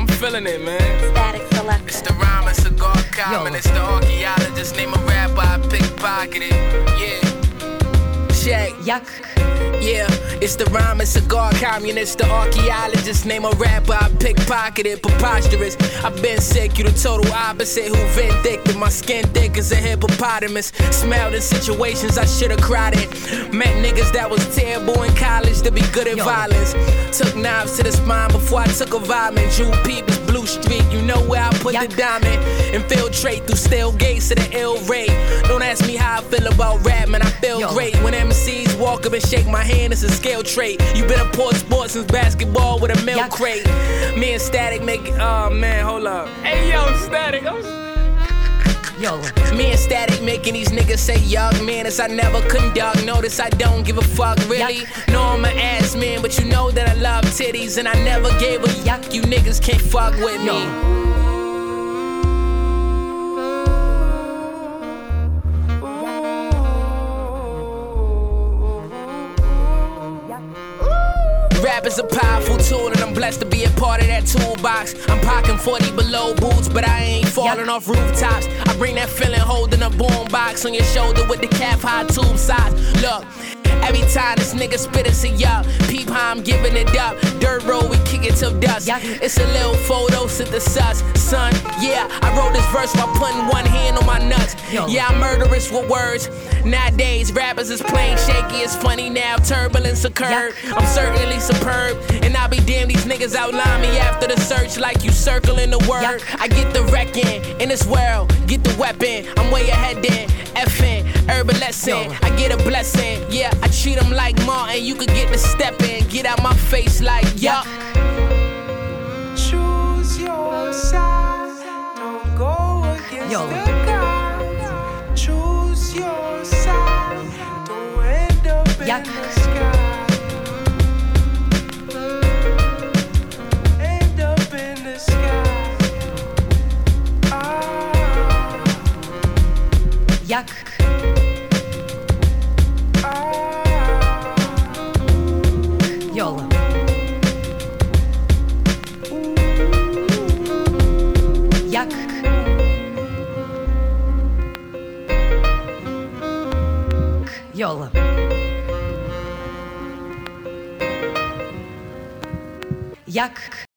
I'm feeling it, man. Static Selector. It's the rhyme, it's cigar common. It's the archaeologist, name a rapper, I pickpocketed. Yeah. Check. Yuck. Yeah, it's the rhyme, it's cigar communist, the archaeologist, name a rapper, I pickpocketed, preposterous. I've been sick, you the total opposite, who vindictive, my skin thick as a hippopotamus. Smelled in situations I should've cried in. Met niggas that was terrible in college to be good at violence. Took knives to the spine before I took a vitamin. Drew Peepers, Blue Street, you know where I put the diamond. Infiltrate through steel gates to the ill rate. Don't ask me how I feel about rap, man, I feel great. When MCs walk up and shake my hand, it's a skill trait. You been a poor sport since basketball with a milk crate. Me and Static make it, oh man, hold up. Hey yo, Static, Me and Static making these niggas say yuck. Man, as I never conduct. Notice I don't give a fuck, really. No, I'm an ass man, but you know that I love titties. And I never gave a yuck. You niggas can't fuck with me. Rap is a powerful tool and I'm blessed to be a part of that toolbox. I'm pocking 40 below boots, but I ain't falling off rooftops. I bring that feeling holding a boombox on your shoulder with the calf high tube size. Look, every time this nigga spit it's a yup. Peep how I'm giving it up. Dirt road, we kick it till dust. It's a little photosynthesis, son. Yeah, I wrote this verse while putting one hand on my nuts. Yeah, I'm murderous with words. Nowadays, rappers is plain shaky. It's funny now, turbulence occurred. I'm certainly superb, and I'll be damned these niggas outline me after the search like you circling the word. I get the wrecking in this world, get the weapon. I'm way ahead then, effing, herbalescent. I get a blessing, yeah, I treat them like Martin. You could get the step in, get out my face like yuck. Choose your side, don't go against the guys. Choose your side, don't end up in the sky. End up in the sky. Yuck. YOLO. Yuck. YOLO. Yuck.